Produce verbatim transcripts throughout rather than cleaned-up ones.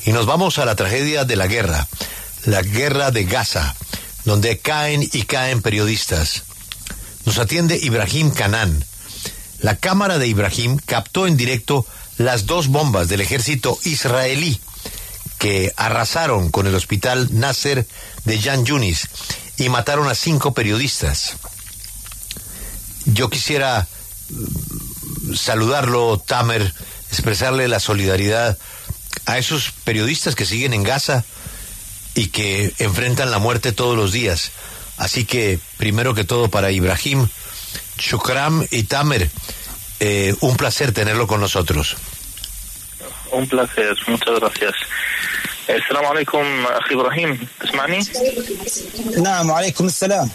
Y nos vamos a la tragedia de la guerra, la guerra de Gaza, donde caen y caen periodistas. Nos atiende Ibrahim Canán. La cámara de Ibrahim captó en directo las dos bombas del ejército israelí que arrasaron con el hospital Nasser de Jan Yunis y mataron a cinco periodistas. Yo quisiera saludarlo, Tamer, expresarle la solidaridad a esos periodistas que siguen en Gaza y que enfrentan la muerte todos los días. Así que, primero que todo, para Ibrahim, Shukram y Tamer, eh, un placer tenerlo con nosotros. Un placer, muchas gracias. السلام عليكم أخي إبراهيم، تسمعني؟ نعم، وعليكم السلام.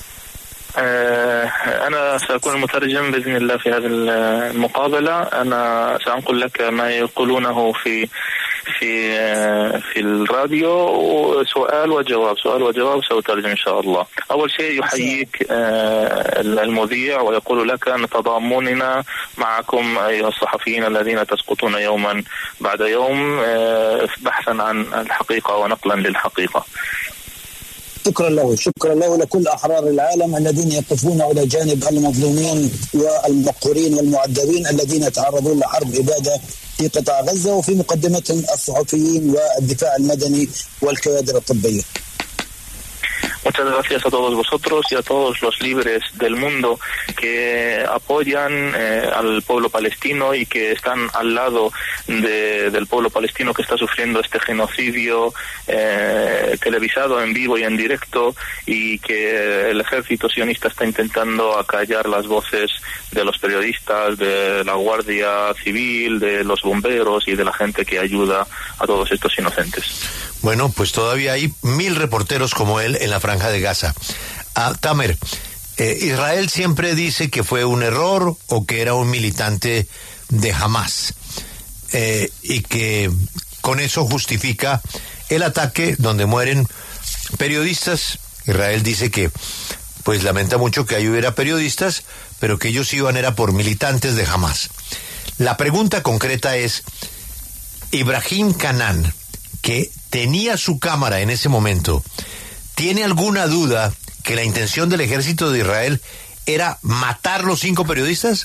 أنا سأكون المترجم بإذن الله في هذه المقابلة. أنا سأنقل لك ما يقولونه في في في الراديو، سؤال وجواب سؤال وجواب سأترجم إن شاء الله. أول شيء يحييك المذيع ويقول لك نتضامننا معكم أيها الصحفيين الذين تسقطون يوما بعد يوم بحثا عن الحقيقة ونقلا للحقيقة. شكرا له شكرا له لكل أحرار العالم الذين يقفون إلى جانب المظلومين والمقهورين والمعذبين الذين يتعرضون لحرب إبادة في قطاع غزة، وفي مقدمتهم الصحفيين والدفاع المدني والكوادر الطبية. Muchas gracias a todos vosotros y a todos los libres del mundo que apoyan eh, al pueblo palestino y que están al lado de, del pueblo palestino que está sufriendo este genocidio eh, televisado en vivo y en directo, y que el ejército sionista está intentando acallar las voces de los periodistas, de la Guardia Civil, de los bomberos y de la gente que ayuda a todos estos inocentes. Bueno, pues todavía hay mil reporteros como él en la Franja de Gaza. Ah, Tamer, eh, Israel siempre dice que fue un error o que era un militante de Hamas, eh, y que con eso justifica el ataque donde mueren periodistas. Israel dice que pues lamenta mucho que ahí hubiera periodistas, pero que ellos iban era por militantes de Hamas. La pregunta concreta es, Ibrahim Canán, que tenía su cámara en ese momento, ¿tiene alguna duda que la intención del ejército de Israel era matar los cinco periodistas?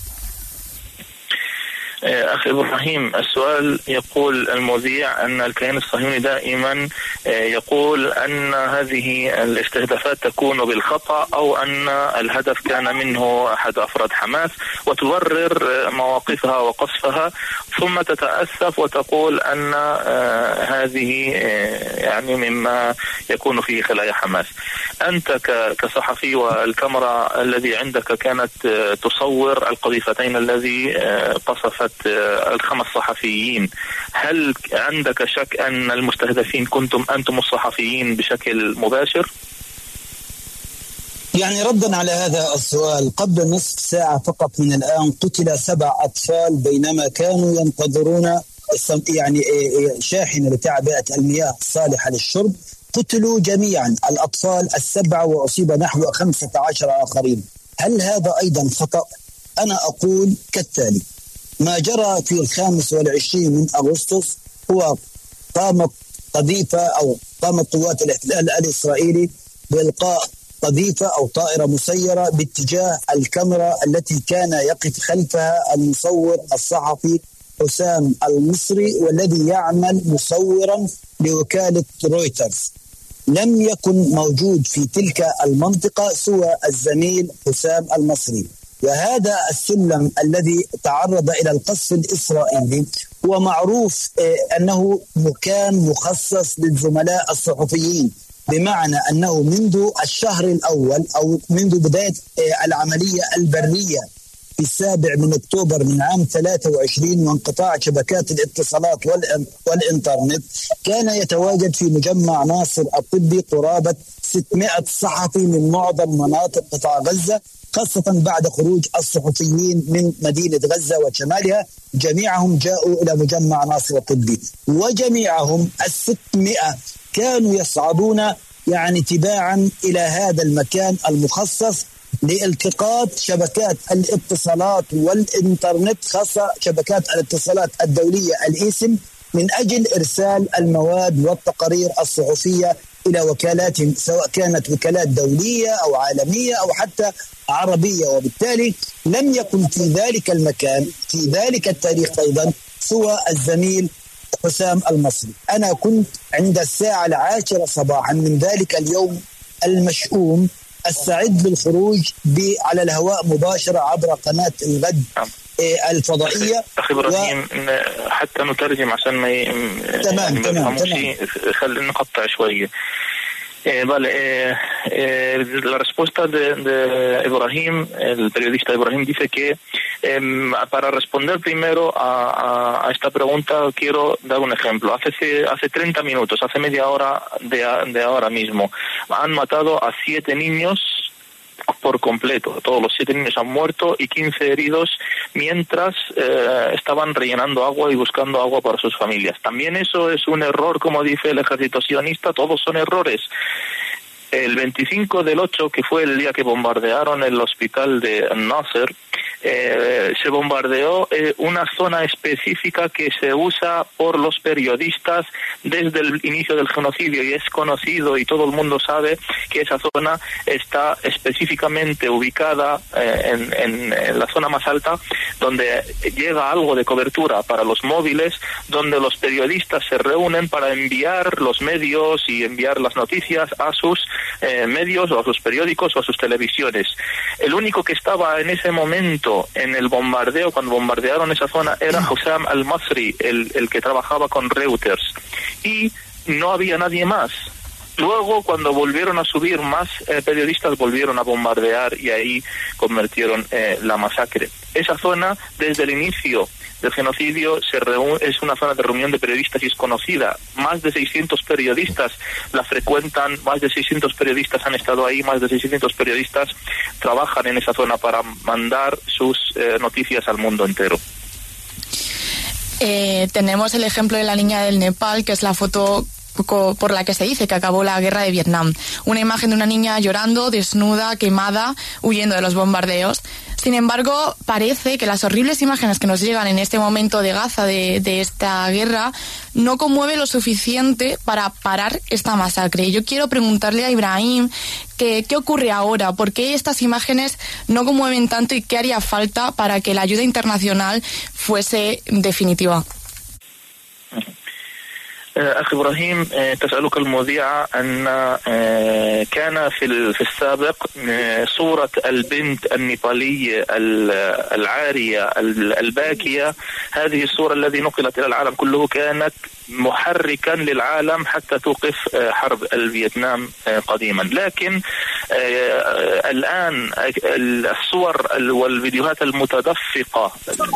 أخي إبراهيم، السؤال يقول المذيع أن الكيان الصهيوني دائما يقول أن هذه الاستهدافات تكون بالخطأ أو أن الهدف كان منه أحد أفراد حماس، وتبرر مواقفها وقصفها، ثم تتأسف وتقول أن هذه يعني مما يكون فيه خلايا حماس. أنت كصحفي والكاميرا الذي عندك كانت تصور القذيفتين الذي قصفت الخمس صحفيين، هل عندك شك أن المستهدفين كنتم أنتم الصحفيين بشكل مباشر؟ يعني ردا على هذا السؤال، قبل نصف ساعة فقط من الآن قتل سبع أطفال بينما كانوا ينتظرون يعني شاحنة لتعبئة المياه الصالحة للشرب. قتلوا جميعا الأطفال السبعة وأصيب نحو خمسة عشر آخرين. هل هذا أيضا خطأ؟ أنا أقول كالتالي: ما جرى في الخامس والعشرين من أغسطس هو قامت قذيفة أو قامت قوات الاحتلال الإسرائيلي بإلقاء قذيفة أو طائرة مسيرة باتجاه الكاميرا التي كان يقف خلفها المصور الصحفي حسام المصري، والذي يعمل مصورا لوكالة رويترز. لم يكن موجود في تلك المنطقة سوى الزميل حسام المصري، وهذا السلم الذي تعرض إلى القصف الإسرائيلي هو معروف أنه مكان مخصص للزملاء الصحفيين، بمعنى أنه منذ الشهر الأول أو منذ بداية العملية البرية في السابع من أكتوبر من عام ثلاثة وعشرين وانقطاع شبكات الاتصالات والإنترنت، كان يتواجد في مجمع ناصر الطبي قرابة ستمائة صحفي من معظم مناطق قطاع غزة، خاصة بعد خروج الصحفيين من مدينة غزة وشمالها. جميعهم جاءوا إلى مجمع ناصر الطبي، وجميعهم الستمائة كانوا يصعدون يعني تباعا إلى هذا المكان المخصص لالتقاط شبكات الاتصالات والإنترنت، خاصة شبكات الاتصالات الدولية الإيسم من أجل إرسال المواد والتقارير الصحفية إلى وكالات سواء كانت وكالات دولية أو عالمية أو حتى عربية، وبالتالي لم يكن في ذلك المكان في ذلك التاريخ أيضا سوى الزميل حسام المصري. أنا كنت عند الساعة العاشرة صباحا من ذلك اليوم المشؤوم أستعد للخروج على الهواء مباشرة عبر قناة الغد الفضائية. أخي إبراهيم و... حتى نترجم عشان ما ي... تمام يعني تمام تمام خلينا نقطع شوية. Eh, vale, eh, eh, la respuesta de, de Ibrahim, el periodista Ibrahim, dice que eh, para responder primero a, a, a esta pregunta quiero dar un ejemplo. Hace, hace treinta minutos, hace media hora de, de ahora mismo, han matado a siete niños por completo. Todos los siete niños han muerto y quince heridos mientras eh, estaban rellenando agua y buscando agua para sus familias. También eso es un error, como dice el ejército sionista, todos son errores. El veinticinco del ocho, que fue el día que bombardearon el hospital de Nasser, eh, se bombardeó eh, una zona específica que se usa por los periodistas desde el inicio del genocidio, y es conocido y todo el mundo sabe que esa zona está específicamente ubicada eh, en, en, en la zona más alta, donde llega algo de cobertura para los móviles, donde los periodistas se reúnen para enviar los medios y enviar las noticias a sus eh, medios o a sus periódicos o a sus televisiones. El único que estaba en ese momento en el bombardeo, cuando bombardearon esa zona, era Hussam al-Masri, el, el que trabajaba con Reuters, y no había nadie más. Luego, cuando volvieron a subir, más eh, periodistas volvieron a bombardear y ahí convirtieron eh, la masacre. Esa zona, desde el inicio del genocidio, se es una zona de reunión de periodistas y es conocida. Más de seiscientos periodistas la frecuentan, más de seiscientos periodistas han estado ahí, más de seiscientos periodistas trabajan en esa zona para mandar sus eh, noticias al mundo entero. Eh, tenemos el ejemplo de la niña del Nepal, que es la foto por la que se dice que acabó la guerra de Vietnam. Una imagen de una niña llorando, desnuda, quemada, huyendo de los bombardeos. Sin embargo, parece que las horribles imágenes que nos llegan en este momento de Gaza, de, de esta guerra, no conmueve lo suficiente para parar esta masacre. Yo quiero preguntarle a Ibrahim que, qué ocurre ahora, por qué estas imágenes no conmueven tanto y qué haría falta para que la ayuda internacional fuese definitiva. أخي إبراهيم، تسألك المذيعة أن كان في في السابق صورة البنت النيبالية العارية الباكية، هذه الصورة التي نقلت إلى العالم كله كانت محركا للعالم حتى توقف حرب الفيتنام قديما. لكن الآن الصور والفيديوهات المتدفقة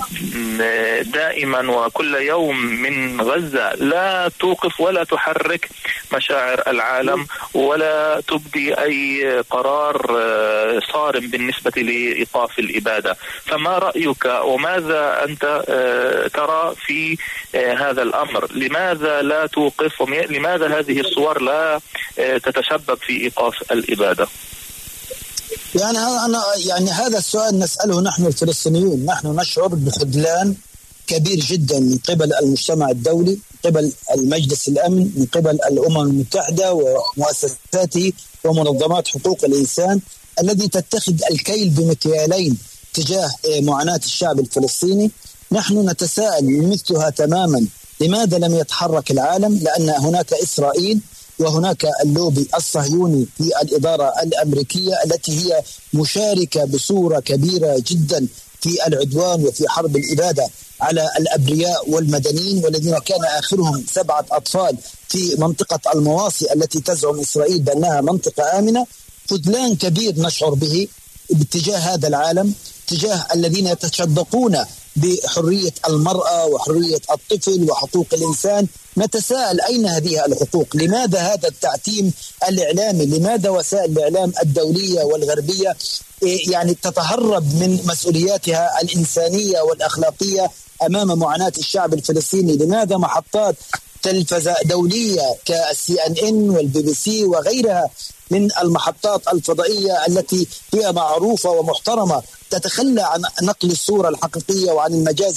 دائما وكل يوم من غزة لا توقف ولا تحرك مشاعر العالم ولا تبدي أي قرار صارم بالنسبة لإيقاف الإبادة. فما رأيك وماذا أنت ترى في هذا الأمر؟ لماذا لا توقف لماذا هذه الصور لا تتسبب في إيقاف الإبادة؟ يعني أنا يعني هذا السؤال نسأله نحن الفلسطينيون. نحن نشعر بخذلان كبير جدا من قبل المجتمع الدولي، من قبل المجلس الأمن، من قبل الأمم المتحدة ومؤسساته ومنظمات حقوق الإنسان الذي تتخذ الكيل بمكيالين تجاه معاناة الشعب الفلسطيني. نحن نتساءل مثلها تماما، لماذا لم يتحرك العالم؟ لأن هناك إسرائيل وهناك اللوبي الصهيوني في الإدارة الأمريكية التي هي مشاركة بصورة كبيرة جدا في العدوان وفي حرب الإبادة على الأبرياء والمدنيين، والذين كان آخرهم سبعة أطفال في منطقة المواصي التي تزعم إسرائيل بأنها منطقة آمنة. خذلان كبير نشعر به باتجاه هذا العالم، تجاه الذين يتشدقون بحرية المرأة وحرية الطفل وحقوق الإنسان. نتساءل أين هذه الحقوق؟ لماذا هذا التعتيم الإعلامي؟ لماذا وسائل الإعلام الدولية والغربية يعني تتهرب من مسؤولياتها الإنسانية والأخلاقية أمام معاناة الشعب الفلسطيني؟ لماذا محطات تلفزة دولية كالسي ان ان والبي بي سي وغيرها من المحطات الفضائية التي هي معروفة ومحترمة تتخلى عن نقل الصورة الحقيقية وعن المجازر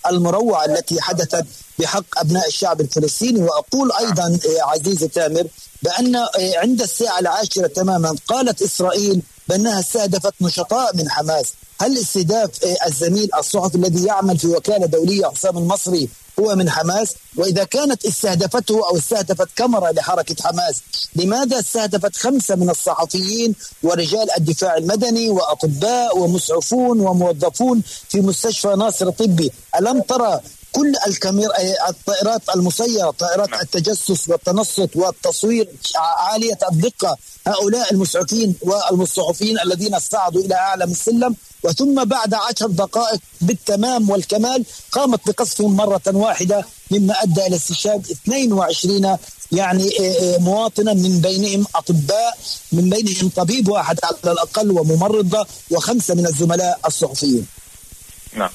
المروعة التي حدثت بحق أبناء الشعب الفلسطيني. وأقول أيضا عزيزي تامر بأن عند الساعة العاشرة تماما قالت إسرائيل بأنها استهدفت نشطاء من حماس. هل استهداف الزميل الصحفي الذي يعمل في وكالة دولية حسام المصري هو من حماس؟ وإذا كانت استهدفته أو استهدفت كاميرا لحركة حماس، لماذا استهدفت خمسة من الصحفيين ورجال الدفاع المدني وأطباء ومسعفون وموظفون في مستشفى ناصر الطبي؟ ألم ترى كل الكاميرا الطائرات المسيرة، طائرات التجسس والتنصت والتصوير عالية الدقة، هؤلاء المسعفين والمصحفين الذين صعدوا إلى أعلى السلم وثم بعد عشر دقائق بالتمام والكمال قامت بقصفهم مرة واحدة، مما أدى إلى استشهاد اثنين وعشرين يعني مواطنا، من بينهم أطباء، من بينهم طبيب واحد على الأقل وممرضة وخمسة من الزملاء الصحفيين. نعم.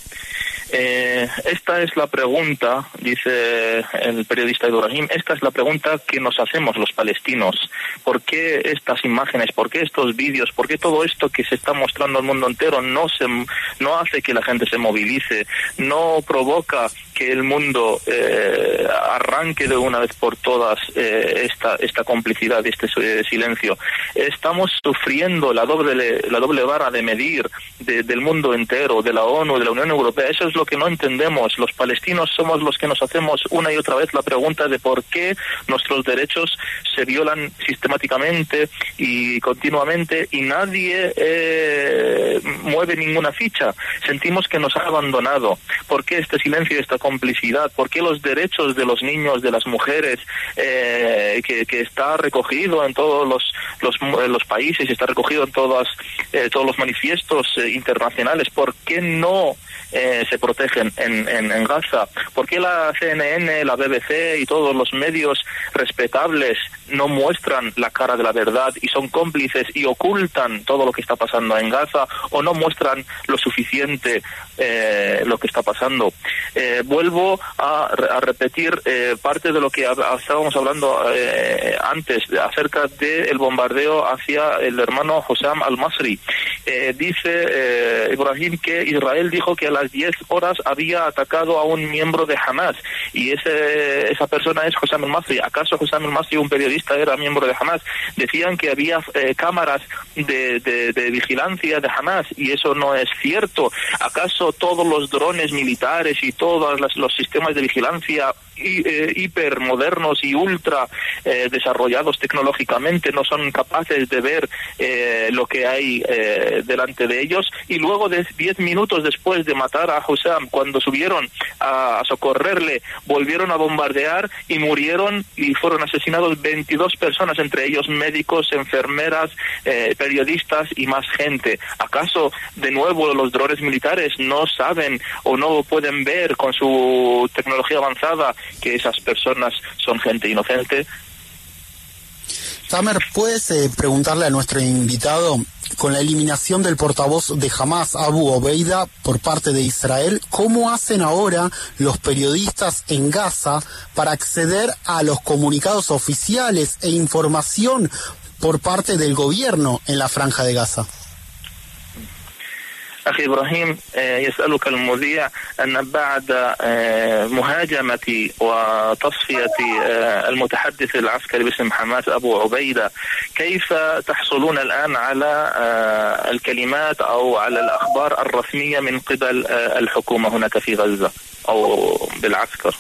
Eh, esta es la pregunta, dice el periodista Ibrahim, esta es la pregunta que nos hacemos los palestinos. ¿Por qué estas imágenes, por qué estos vídeos, por qué todo esto que se está mostrando al mundo entero no se, no hace que la gente se movilice, no provoca que el mundo eh, arranque de una vez por todas eh, esta, esta complicidad y este eh, silencio? Estamos sufriendo la doble, la doble vara de medir de, del mundo entero, de la ONU, de la Unión Europea. Eso es lo que no entendemos. Los palestinos somos los que nos hacemos una y otra vez la pregunta de por qué nuestros derechos se violan sistemáticamente y continuamente y nadie eh, mueve ninguna ficha. Sentimos que nos ha abandonado. ¿Por qué este silencio y esta complicidad? ¿Por qué los derechos de los niños, de las mujeres, eh, que, que está recogido en todos los, los, los países, está recogido en todas, eh, todos los manifiestos eh, internacionales? ¿Por qué no eh, se protegen en, en, en Gaza? ¿Por qué la C N N, la B B C y todos los medios respetables no muestran la cara de la verdad y son cómplices y ocultan todo lo que está pasando en Gaza, o no muestran lo suficiente eh, lo que está pasando? Eh, vuelvo a, a repetir eh, parte de lo que estábamos hablando eh, antes acerca del bombardeo hacia el hermano Hussam al-Masri. Eh, dice eh, Ibrahim que Israel dijo que a las diez horas había atacado a un miembro de Hamas, y ese, esa persona es Hussam al-Masri. ¿Acaso Hussam al-Masri, un periodista, era miembro de Hamas? Decían que había eh, cámaras de, de, de vigilancia de Hamas, y eso no es cierto. ¿Acaso todos los drones militares y todos las, los sistemas de vigilancia y, eh, hipermodernos y ultra eh, desarrollados tecnológicamente no son capaces de ver eh, lo que hay eh, delante de ellos? Y luego de diez minutos después de matar a Hussam, cuando subieron a, a socorrerle, volvieron a bombardear y murieron y fueron asesinados veintidós personas, entre ellos médicos, enfermeras, eh, periodistas y más gente. ¿Acaso de nuevo los drones militares no saben o no pueden ver con su tecnología avanzada que esas personas son gente inocente? Tamer, ¿puedes eh, preguntarle a nuestro invitado, con la eliminación del portavoz de Hamas, Abu Obeida, por parte de Israel, cómo hacen ahora los periodistas en Gaza para acceder a los comunicados oficiales e información por parte del gobierno en la Franja de Gaza? أخي إبراهيم، يسألك المذيع أن بعد مهاجمة وتصفية المتحدث العسكري باسم حماس أبو عبيدة، كيف تحصلون الآن على الكلمات أو على الأخبار الرسمية من قبل الحكومة هناك في غزة أو بالعسكر؟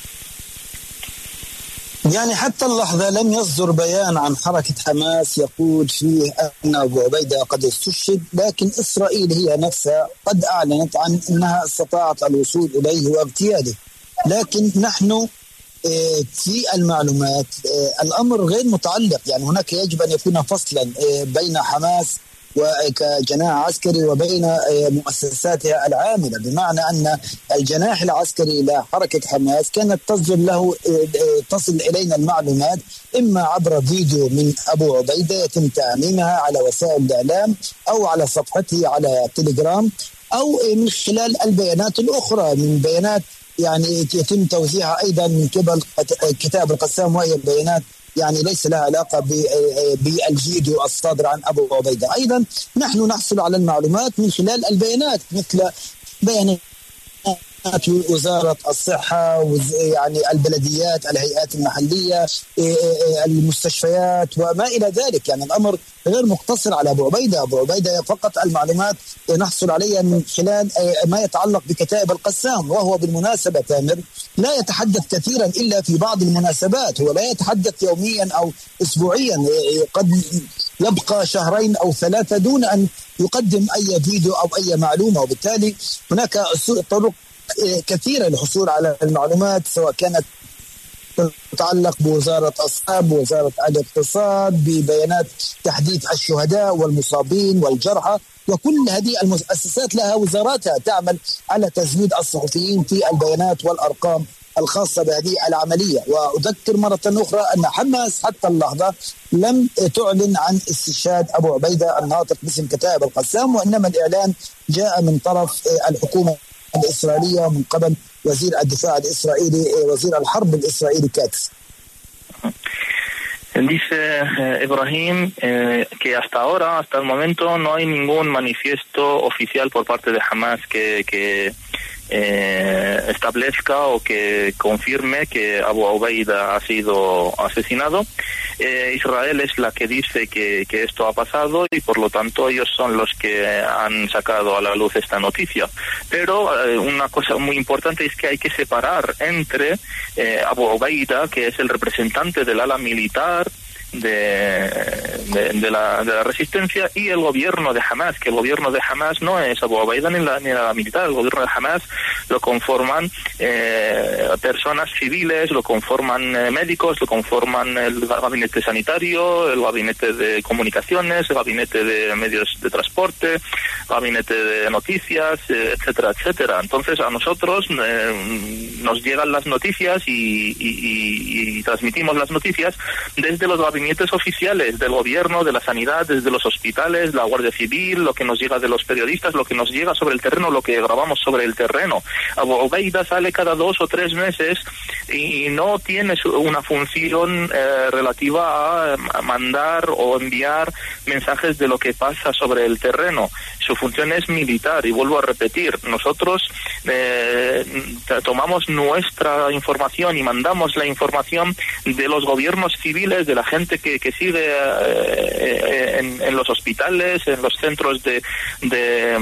يعني حتى اللحظة لم يصدر بيان عن حركة حماس يقول فيه أن أبو عبيدة قد استشهد، لكن إسرائيل هي نفسها قد أعلنت عن أنها استطاعت الوصول إليه واغتياله. لكن نحن في المعلومات الأمر غير متعلق، يعني هناك يجب أن يكون فصلا بين حماس وكجناح عسكري وبين مؤسساتها العاملة، بمعنى أن الجناح العسكري لحركة حماس كانت تصدر له تصل إلينا المعلومات إما عبر فيديو من أبو عبيدة يتم تعميمها على وسائل الإعلام أو على صفحته على تليجرام، أو من خلال البيانات الأخرى من بيانات يعني يتم توزيعها أيضا من قبل كتاب القسام، وهي بيانات يعني ليس لها علاقة بالفيديو الصادر عن أبو عبيدة. أيضا نحن نحصل على المعلومات من خلال البيانات مثل بيانات وزارة الصحة، يعني البلديات، الهيئات المحلية، المستشفيات وما إلى ذلك. يعني الأمر غير مقتصر على أبو عبيدة. أبو عبيدة فقط المعلومات نحصل عليها من خلال ما يتعلق بكتائب القسام، وهو بالمناسبة تامر لا يتحدث كثيرا إلا في بعض المناسبات، هو لا يتحدث يوميا أو أسبوعيا، قد يبقى شهرين أو ثلاثة دون أن يقدم أي فيديو أو أي معلومة. وبالتالي هناك طرق كثيرة للحصول على المعلومات، سواء كانت تتعلق بوزارة الصحة، بوزارة الاقتصاد، ببيانات تحديث الشهداء والمصابين والجرحى، وكل هذه المؤسسات لها وزاراتها تعمل على تزويد الصحفيين في البيانات والأرقام الخاصة بهذه العملية. وأذكر مرة أخرى أن حماس حتى اللحظة لم تعلن عن استشهاد أبو عبيدة الناطق باسم كتائب القسام، وإنما الإعلان جاء من طرف الحكومة الإسرائيلية من قبل وزير الدفاع الإسرائيلي، وزير الحرب الإسرائيلي كاتس. Dice eh, Ibrahim eh, que hasta ahora, hasta el momento, no hay ningún manifiesto oficial por parte de Hamas que, que eh, establezca o que confirme que Abu Ubaida ha sido asesinado. Eh, Israel es la que dice que, que esto ha pasado y por lo tanto ellos son los que han sacado a la luz esta noticia. Pero eh, una cosa muy importante es que hay que separar entre eh, Abu Ubaida, que es el representante del ala militar De, de, de, la, de la resistencia, y el gobierno de Hamas, que el gobierno de Hamas no es Abu Ubaida ni la, ni la militar. El gobierno de Hamas lo conforman eh, personas civiles, lo conforman eh, médicos, lo conforman el gabinete sanitario, el gabinete de comunicaciones, el gabinete de medios de transporte, el gabinete de noticias, eh, etcétera, etcétera. Entonces a nosotros eh, nos llegan las noticias y, y, y, y transmitimos las noticias desde los gabinetes oficiales del gobierno, de la sanidad, desde los hospitales, la Guardia Civil, lo que nos llega de los periodistas, lo que nos llega sobre el terreno, lo que grabamos sobre el terreno. Abu Ubaida sale cada dos o tres meses y no tiene una función eh, relativa a, a mandar o enviar mensajes de lo que pasa sobre el terreno. Su función es militar, y vuelvo a repetir, nosotros eh, tomamos nuestra información y mandamos la información de los gobiernos civiles, de la gente que, que sigue eh, en, en los hospitales, en los centros de, de,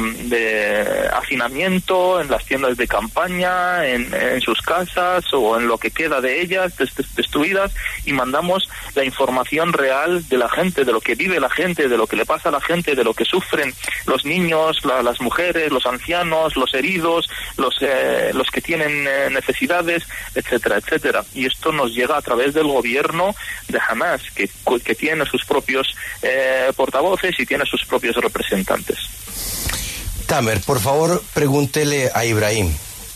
de hacinamiento, en las tiendas de campaña, en, en sus casas o en lo que queda de ellas destruidas, y mandamos la información real de la gente, de lo que vive la gente, de lo que le pasa a la gente, de lo que sufren los niños, la, las mujeres, los ancianos, los heridos, los, eh, los que tienen eh, necesidades, etcétera, etcétera. Y esto nos llega a través del gobierno de Hamas, que, que tiene sus propios eh, portavoces y tiene sus propios representantes. Tamer, por favor, pregúntele a Ibrahim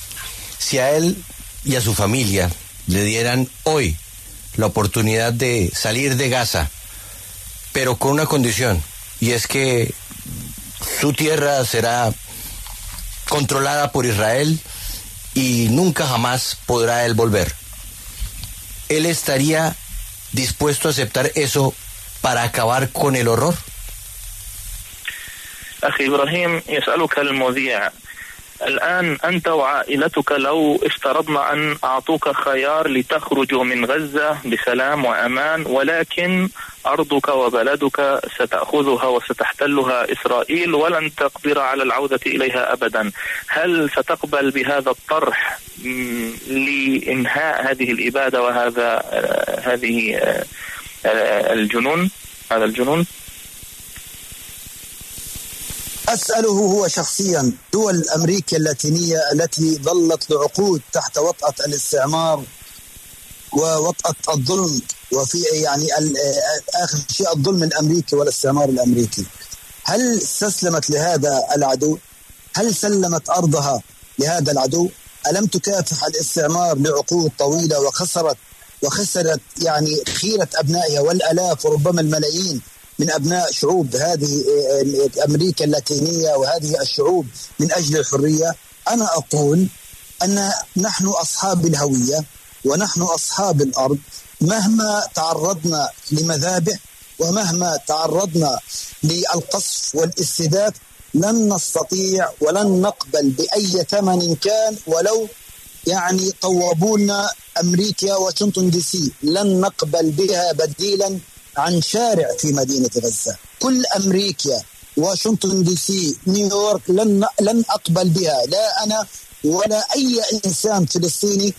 si a él y a su familia le dieran hoy la oportunidad de salir de Gaza, pero con una condición, y es que su tierra será controlada por Israel y nunca jamás podrá él volver. ¿Él estaría dispuesto a aceptar eso para acabar con el horror? أخي إبراهيم يسألك المذيع الآن أنت وعائلتك لو افترضنا أن أعطوك خيار لتخرجوا من غزة بسلام وأمان، ولكن أرضك وبلدك ستأخذها وستحتلها إسرائيل ولن تقدر على العودة إليها أبدا، هل ستقبل بهذا الطرح لإنهاء هذه الإبادة وهذا هذه الجنون هذا الجنون؟ أسأله هو شخصيا. دول أمريكا اللاتينية التي ظلت لعقود تحت وطأة الاستعمار ووطأة الظلم، وفي يعني آخر شيء الظلم الأمريكي والاستعمار الأمريكي، هل استسلمت لهذا العدو؟ هل سلمت أرضها لهذا العدو؟ ألم تكافح الاستعمار لعقود طويلة وخسرت وخسرت يعني خيرة أبنائها والآلاف وربما الملايين من أبناء شعوب هذه أمريكا اللاتينية وهذه الشعوب من أجل الحرية؟ أنا أقول أن نحن أصحاب الهوية ونحن أصحاب الأرض، مهما تعرضنا لمذابح ومهما تعرضنا للقصف والاستهداف لن نستطيع ولن نقبل بأي ثمن كان ولو يعني طوبونا أمريكا واشنطن دي سي، لن نقبل بها بديلا عن شارع في مدينة غزة. كل أمريكا واشنطن دي سي نيويورك لن لن أقبل بها، لا أنا ولا أي إنسان فلسطيني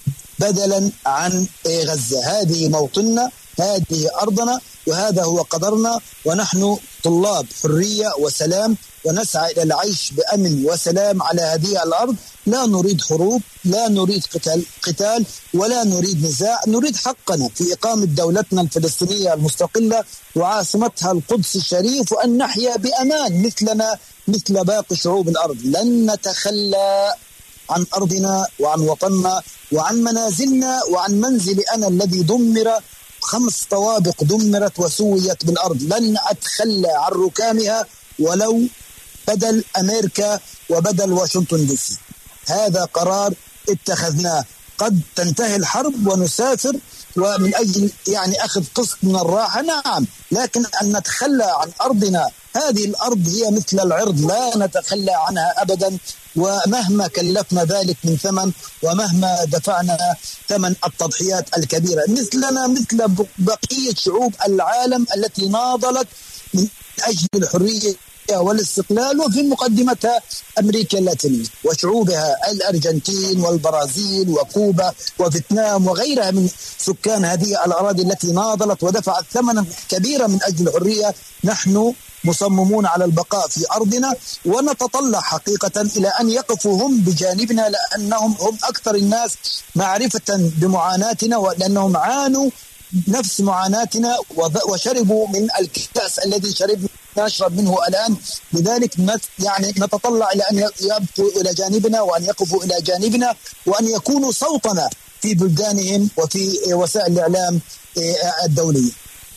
بدلا عن غزة. هذه موطننا، هذه أرضنا، وهذا هو قدرنا، ونحن طلاب حرية وسلام، ونسعى إلى العيش بأمن وسلام على هذه الأرض. لا نريد حروب، لا نريد قتال, قتال ولا نريد نزاع، نريد حقنا في إقامة دولتنا الفلسطينية المستقلة وعاصمتها القدس الشريف، وأن نحيا بأمان مثلنا مثل باقي شعوب الأرض. لن نتخلى عن أرضنا وعن وطننا وعن منازلنا وعن منزل أنا الذي دمر، خمس طوابق دمرت وسويت بالأرض، لن أتخلى عن ركامها ولو بدل أمريكا وبدل واشنطن دي سي. هذا قرار اتخذناه. قد تنتهي الحرب ونسافر ومن أجل يعني أخذ قسط من الراحة، نعم، لكن أن نتخلى عن أرضنا، هذه الأرض هي مثل العرض، لا نتخلى عنها أبدا، ومهما كلفنا ذلك من ثمن ومهما دفعنا ثمن التضحيات الكبيرة. مثلنا مثل بقية شعوب العالم التي ناضلت من أجل الحرية والاستقلال، وفي مقدمتها أمريكا اللاتينية وشعوبها الأرجنتين والبرازيل وكوبا وفيتنام وغيرها من سكان هذه الأراضي التي ناضلت ودفعت ثمنا كبيرا من أجل الحرية. نحن مصممون على البقاء في أرضنا، ونتطلع حقيقة إلى أن يقفوا هم بجانبنا، لأنهم هم أكثر الناس معرفة بمعاناتنا، ولأنهم عانوا نفس معاناتنا وشربوا من الكأس الذي شربنا نشرب منه الآن. لذلك يعني نتطلع إلى أن يبقوا إلى جانبنا وأن يقفوا إلى جانبنا وأن يكونوا صوتنا في بلدانهم وفي وسائل الإعلام الدولية.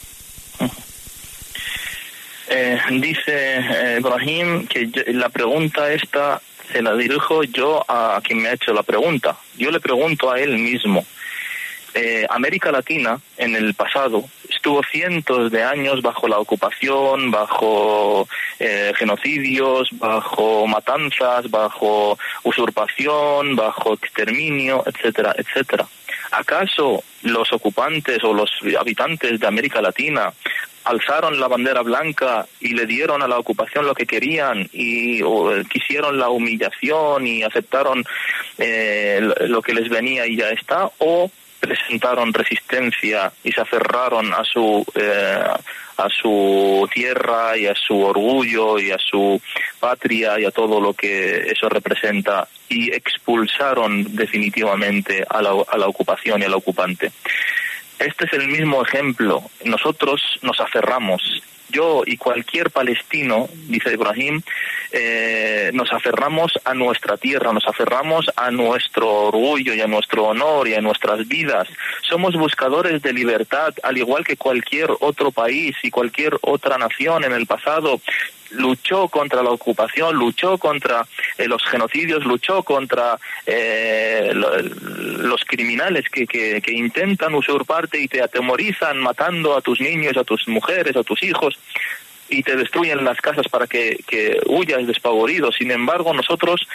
Eh, dice eh, Ibrahim que yo, la pregunta esta se la dirijo yo a quien me ha hecho la pregunta. Yo le pregunto a él mismo. Eh, América Latina en el pasado estuvo cientos de años bajo la ocupación, bajo eh, genocidios, bajo matanzas, bajo usurpación, bajo exterminio, etcétera, etcétera. ¿Acaso los ocupantes o los habitantes de América Latina alzaron la bandera blanca y le dieron a la ocupación lo que querían y o, quisieron la humillación y aceptaron eh, lo que les venía y ya está? ¿O presentaron resistencia y se aferraron a su eh, a su tierra y a su orgullo y a su patria y a todo lo que eso representa y expulsaron definitivamente a la, a la ocupación y al ocupante? Este es el mismo ejemplo. Nosotros nos aferramos. Yo y cualquier palestino, dice Ibrahim, eh, nos aferramos a nuestra tierra, nos aferramos a nuestro orgullo y a nuestro honor y a nuestras vidas. Somos buscadores de libertad, al igual que cualquier otro país y cualquier otra nación en el pasado. Luchó contra la ocupación, luchó contra eh, los genocidios, luchó contra eh, lo, los criminales que, que, que intentan usurparte y te atemorizan matando a tus niños, a tus mujeres, a tus hijos, y te destruyen las casas para que, que huyas despavorido. Sin embargo, nosotros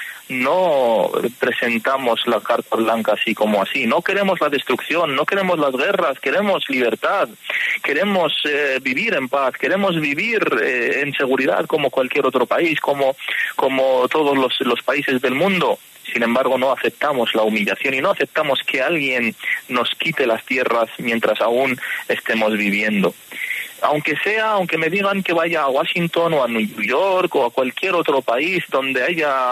no presentamos la carta blanca así como así. No queremos la destrucción, no queremos las guerras, queremos libertad, queremos eh, vivir en paz, queremos vivir eh, en seguridad como cualquier otro país, como, como todos los, los países del mundo. Sin embargo, no aceptamos la humillación y no aceptamos que alguien nos quite las tierras mientras aún estemos viviendo. Aunque sea, aunque me digan que vaya a Washington o a New York o a cualquier otro país donde haya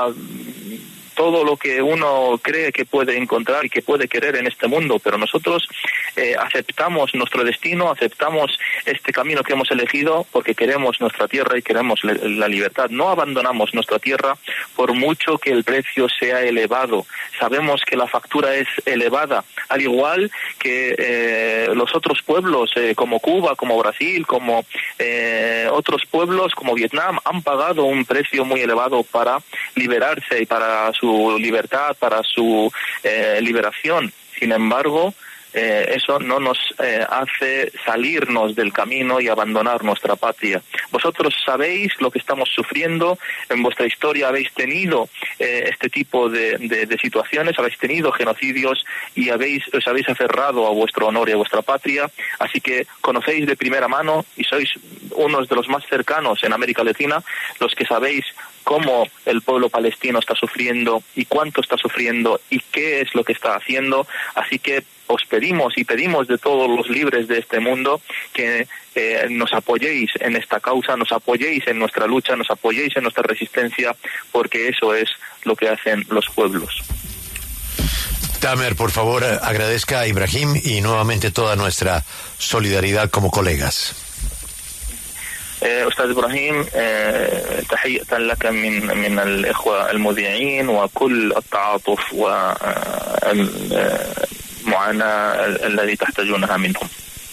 todo lo que uno cree que puede encontrar y que puede querer en este mundo, pero nosotros eh, aceptamos nuestro destino, aceptamos este camino que hemos elegido porque queremos nuestra tierra y queremos la libertad. No abandonamos nuestra tierra por mucho que el precio sea elevado. Sabemos que la factura es elevada, al igual que eh, los otros pueblos eh, como Cuba, como Brasil, como eh, otros pueblos como Vietnam han pagado un precio muy elevado para liberarse y para su libertad, para su eh, liberación. Sin embargo, eh, eso no nos eh, hace salirnos del camino y abandonar nuestra patria. Vosotros sabéis lo que estamos sufriendo, en vuestra historia habéis tenido eh, este tipo de, de, de situaciones, habéis tenido genocidios y habéis, os habéis aferrado a vuestro honor y a vuestra patria, así que conocéis de primera mano y sois unos de los más cercanos en América Latina, los que sabéis cómo el pueblo palestino está sufriendo y cuánto está sufriendo y qué es lo que está haciendo. Así que os pedimos y pedimos de todos los libres de este mundo que eh, nos apoyéis en esta causa, nos apoyéis en nuestra lucha, nos apoyéis en nuestra resistencia, porque eso es lo que hacen los pueblos. Tamer, por favor, agradezca a Ibrahim y nuevamente toda nuestra solidaridad como colegas. أستاذ إبراهيم تحية لك من من الإخوة المذيعين وكل التعاطف والمعاناة الذي تحتاجونها منهم.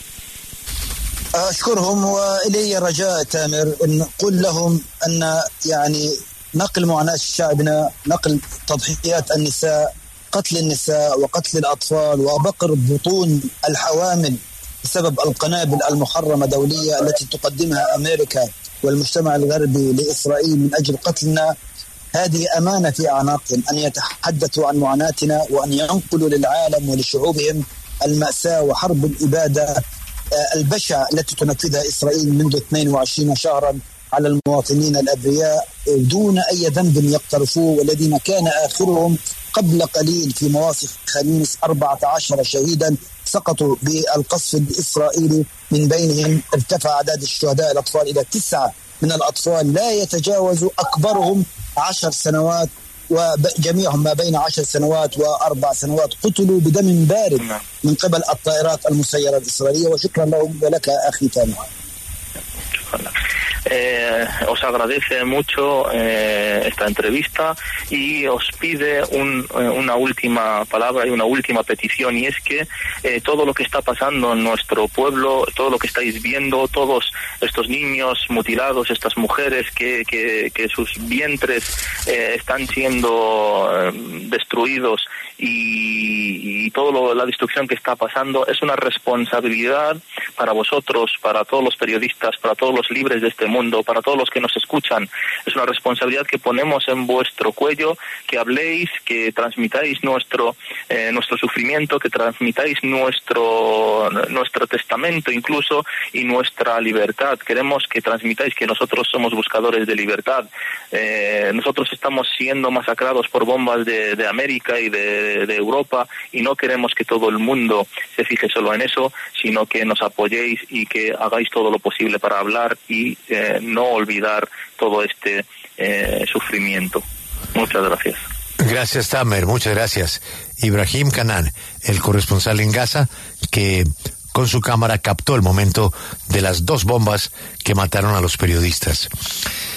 أشكرهم وإلي رجاء تامر أن نقول لهم أن يعني نقل معاناة شعبنا، نقل تضحيات النساء، قتل النساء وقتل الأطفال وبقر بطون الحوامل بسبب القنابل المحرمة دولية التي تقدمها أمريكا والمجتمع الغربي لإسرائيل من أجل قتلنا، هذه أمانة في أعناقهم أن يتحدثوا عن معاناتنا وأن ينقلوا للعالم ولشعوبهم المأساة وحرب الإبادة البشعة التي تنفذها إسرائيل منذ اثنين وعشرين شهرا على المواطنين الأبرياء دون أي ذنب يقترفوه، والذين كان آخرهم قبل قليل في مواصف خان يونس أربعة عشر شهيدا سقطوا بالقصف الإسرائيلي، من بينهم ارتفع أعداد الشهداء الأطفال إلى تسعة من الأطفال لا يتجاوز أكبرهم عشر سنوات، وجميعهم ما بين عشر سنوات وأربع سنوات قتلوا بدم بارد من قبل الطائرات المسيرة الإسرائيلية. وشكرا لهم ولك أخي تامر. Eh, os agradece mucho eh, esta entrevista y os pide un, eh, una última palabra y una última petición, y es que eh, todo lo que está pasando en nuestro pueblo, todo lo que estáis viendo, todos estos niños mutilados, estas mujeres que, que, que sus vientres eh, están siendo eh, destruidos y, y toda la destrucción que está pasando, es una responsabilidad para vosotros, para todos los periodistas, para todos los libres de este mundo, para todos los que nos escuchan. Es una responsabilidad que ponemos en vuestro cuello, que habléis, que transmitáis nuestro eh, nuestro sufrimiento, que transmitáis nuestro nuestro testamento incluso y nuestra libertad. Queremos que transmitáis que nosotros somos buscadores de libertad. Eh, nosotros estamos siendo masacrados por bombas de, de América y de, de Europa, y no queremos que todo el mundo se fije solo en eso, sino que nos apoyéis y que hagáis todo lo posible para hablar y eh, no olvidar todo este eh, sufrimiento. Muchas gracias. Gracias, Tamer, muchas gracias. Ibrahim Canaan, el corresponsal en Gaza, que con su cámara captó el momento de las dos bombas que mataron a los periodistas.